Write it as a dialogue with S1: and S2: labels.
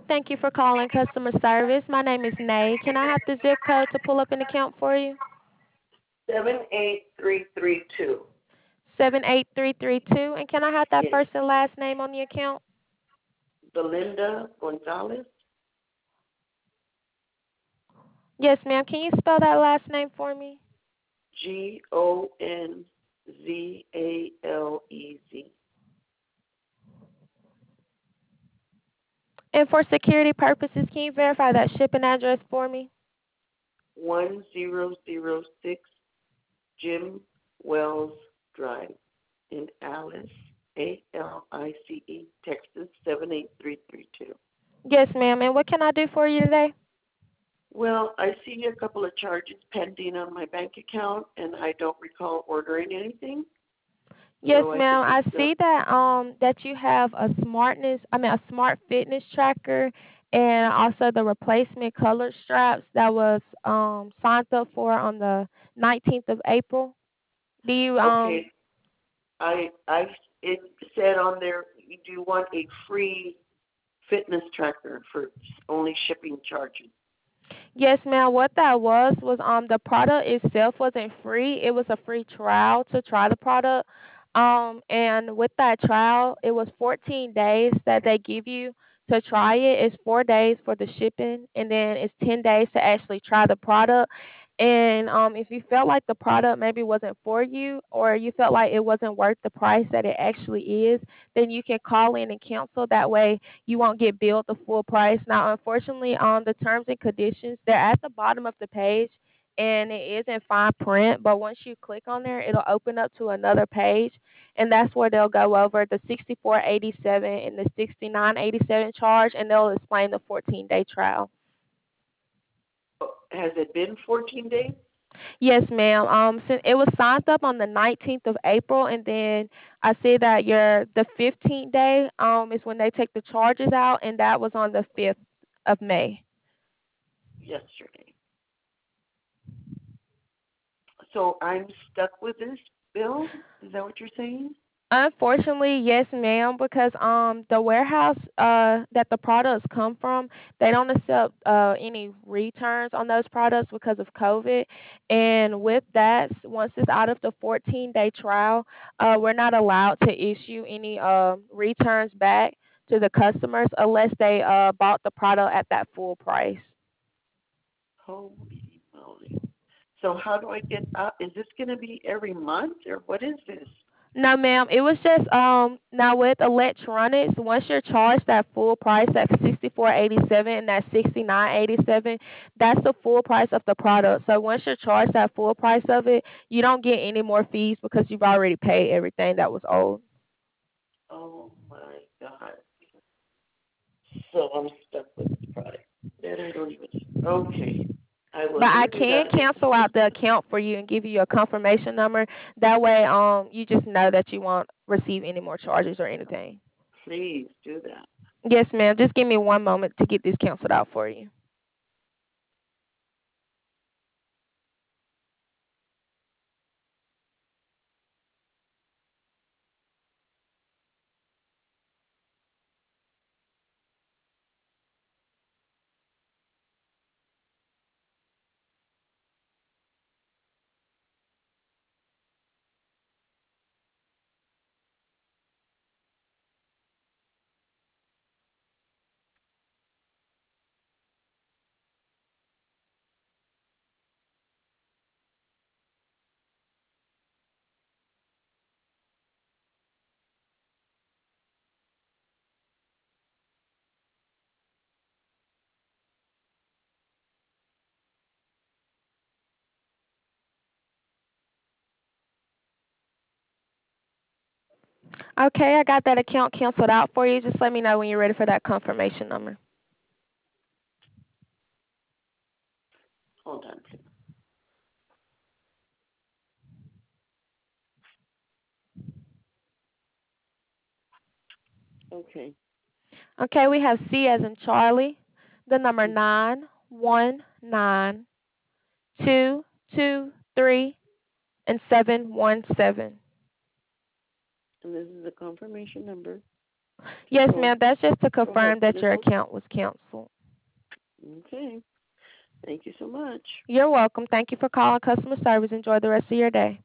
S1: Thank you for calling customer service. My name is Nay. Can I have the zip code to pull up an account for you?
S2: 78332.
S1: 78332. And can I have that
S2: Yes.
S1: first and last name on the account?
S2: Belinda Gonzalez.
S1: Yes, ma'am. Can you spell that last name for me?
S2: Gonzalez.
S1: And for security purposes, can you verify that shipping address for me?
S2: 1006 Jim Wells Drive in Alice, Texas 78332.
S1: Yes, ma'am. And what can I do for you today?
S2: Well, I see a couple of charges pending on my bank account, and I don't recall ordering anything.
S1: Yes,
S2: So I
S1: ma'am.
S2: think
S1: I
S2: it's
S1: see that you have a smart fitness tracker and also the replacement color straps that was signed up for on the 19th of April. Do you
S2: okay. I it said on there, do you want a free fitness tracker for only shipping charges?
S1: Yes, ma'am. What that was the product itself wasn't free. It was a free trial to try the product. And with that trial, it was 14 days that they give you to try it. It's 4 days for the shipping, and then it's 10 days to actually try the product. And if you felt like the product maybe wasn't for you, or you felt like it wasn't worth the price that it actually is, then you can call in and cancel. That way, you won't get billed the full price. Now, unfortunately, on the terms and conditions, they're at the bottom of the page, and it is in fine print. But once you click on there, it'll open up to another page, and that's where they'll go over the 64.87 and the 69.87 charge, and they'll explain the 14-day trial.
S2: Has it been 14 days?
S1: Yes, ma'am. Since it was signed up on the 19th of April, and then I see that the 15th day is when they take the charges out, and that was on the 5th of May.
S2: Yesterday. So I'm stuck with this bill? Is that what you're saying?
S1: Unfortunately, yes, ma'am, because the warehouse that the products come from, they don't accept any returns on those products because of COVID. And with that, once it's out of the 14-day trial, we're not allowed to issue any returns back to the customers unless they bought the product at that full price.
S2: Holy moly. So how do I get out? Is this going to be every month or what is this?
S1: No, ma'am. It was just now with electronics, once you're charged that full price, that 64.87 and that 69.87, that's the full price of the product. So once you're charged that full price of it, you don't get any more fees because you've already paid everything that was owed.
S2: Oh my God. So I'm stuck with this product. That I don't even. Okay. I will
S1: But I
S2: never do
S1: can
S2: that again.
S1: cancel out the account for you and give you a confirmation number. That way, you just know that you won't receive any more charges or anything.
S2: Please do that.
S1: Yes, ma'am. Just give me one moment to get this canceled out for you. Okay, I got that account canceled out for you. Just let me know when you're ready for that confirmation number.
S2: Hold on, please. Okay.
S1: Okay, we have C as in Charlie, the number
S2: hmm
S1: 919 223 and 717.
S2: And this is the confirmation number.
S1: Yes,
S2: So
S1: ma'am. That's just to
S2: go ahead,
S1: confirm that
S2: finish
S1: your
S2: one.
S1: account was canceled.
S2: Okay. Thank you so much.
S1: You're welcome. Thank you for calling customer service. Enjoy the rest of your day.